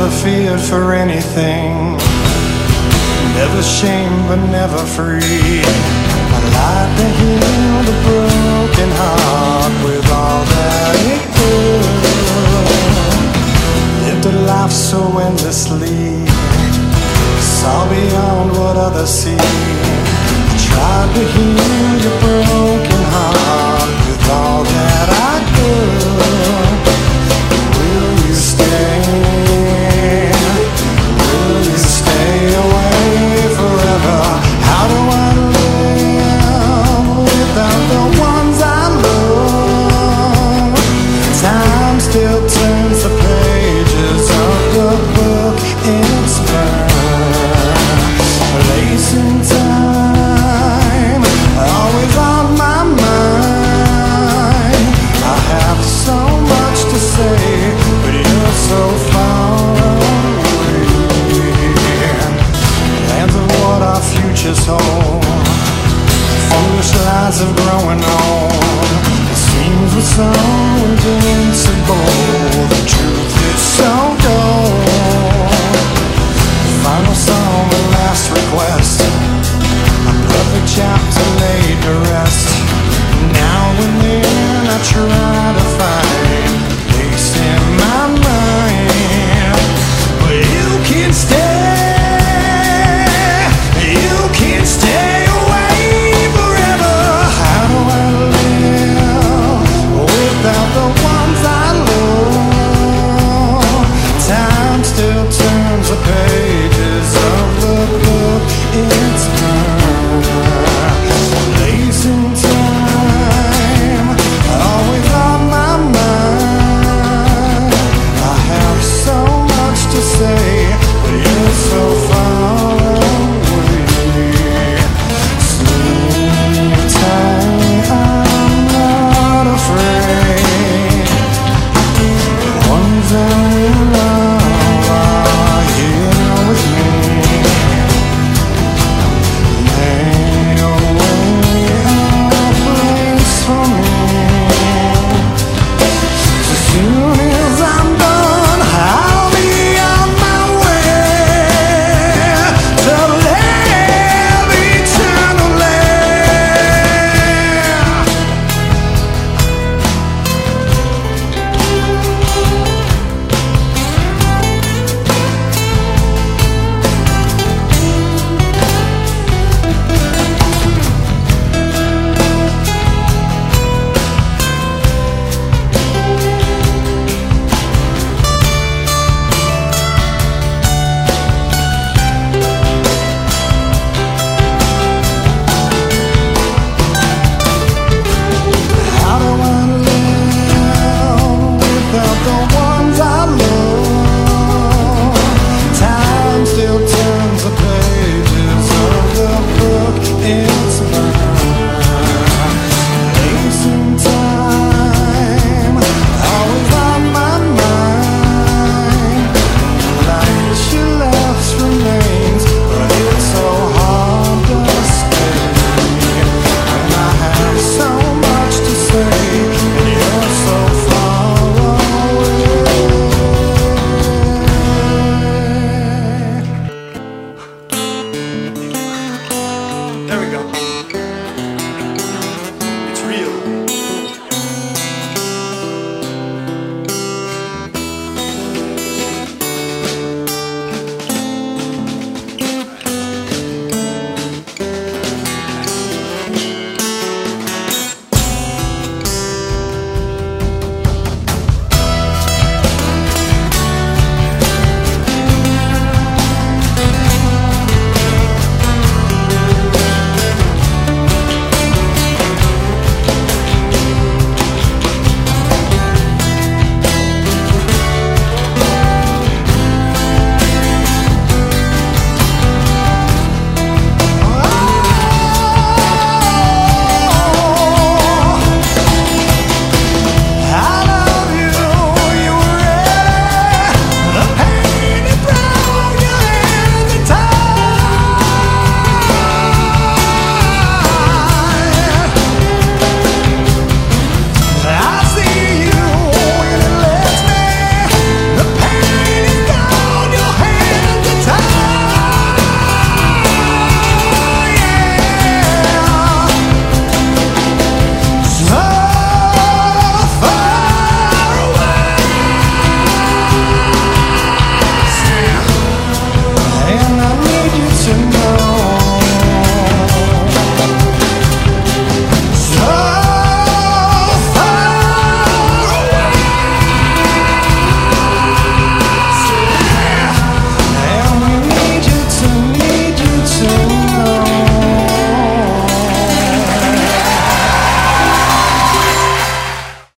never feared for anything, never shamed but never free. I like to heal the broken heart with all that it could. Lived a life so endlessly, saw beyond what others see. I tried to heal your broken heart with all that I could. Will you stay? Will you stay away forever? How do I live without the ones I love? Time still turns the pages of the book it's burned. Place in time, always on my mind. I have so much to say, but you're so far away. Lands of what our futures hold, foolish lies of growing old. It seems we're so invincible, the truth is so cold. Final song and last request, a perfect chapter laid to rest. Now and then I try to find peace in my mind, but you can't stay, you can't stay away forever. How do I live without the ones I love? Time still turns the pages of the book it's burned. Place in time, always on my mind. I have so much to say,